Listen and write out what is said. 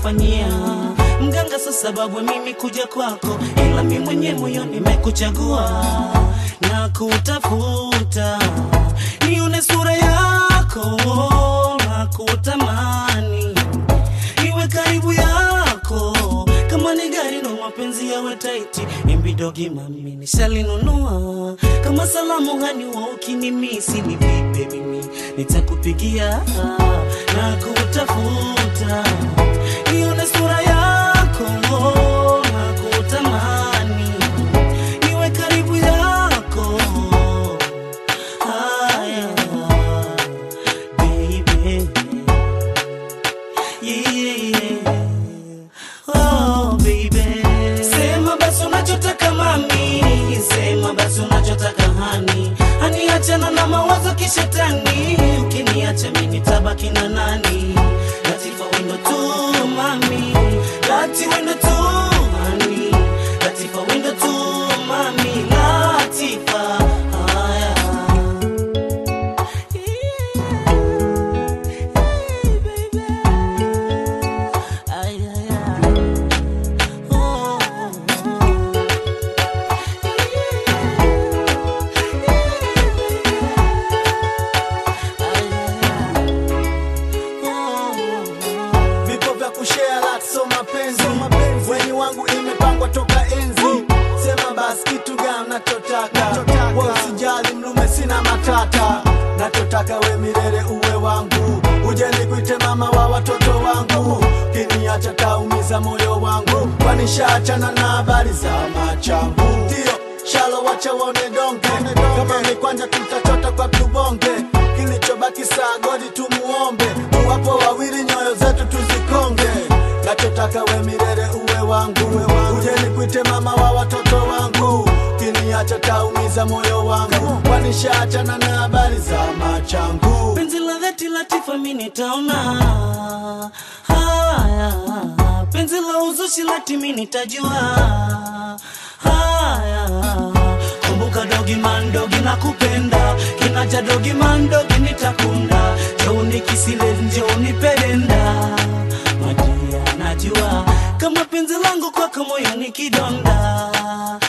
kufanyia mganga, so sababu mimi kuja kwako, ila mimi mwenye moyo nimekuchagua na kutafuta nione sura yako na kutamani iwe karibu yako, kama ni gari na mapenzi yawe taiti, imbidogi mami nishalinunua, kama salamu hani wa ukinimisi ni vipi mimi nitakupigia na kutafuta nione sura yako na kutamani iwe karibu yako. Haya baby, yeah. Oh baby, sema basi unachotaka mami, sema basi unachotaka hani, hani achana na mawazo kishetani, ukiniacha mimi nitabaki na nani? Latifa wendo tu mami, Lati wendo tu hani, Latifa wendo tu mami, Latifa. Weni wangu imepangwa toka enzi, sema basi kitu gani nachotaka, wewe usijali mlume sina matata, nachotaka we milele uwe wangu, uje nikuite mama wa watoto wangu, kiniacha taumiza moyo wangu, kwani shaachana na habari za machangu, ndio shalo wacha waone donge, kama mikwanja tutachota kwa tubonge, kilichobaki saa godi tumuombe, wapo wawili nyoyo zetu tuzikonge, nachotaka we milele uwe wangu, uje nikuite mama wa watoto wangu, kiniacha taumiza moyo wangu, kwani shaachana na habari za machangu, penzi la dhati Latifa mimi nitaona, haya penzi la uzushi Lati mimi nitajua, haya kumbuka dogi man dogi nakupenda, kinaja dogi man dogi nitakunda, njoo nikisile njoo nipenda, madia najua kama penzi langu kwako moyo ni kidonda.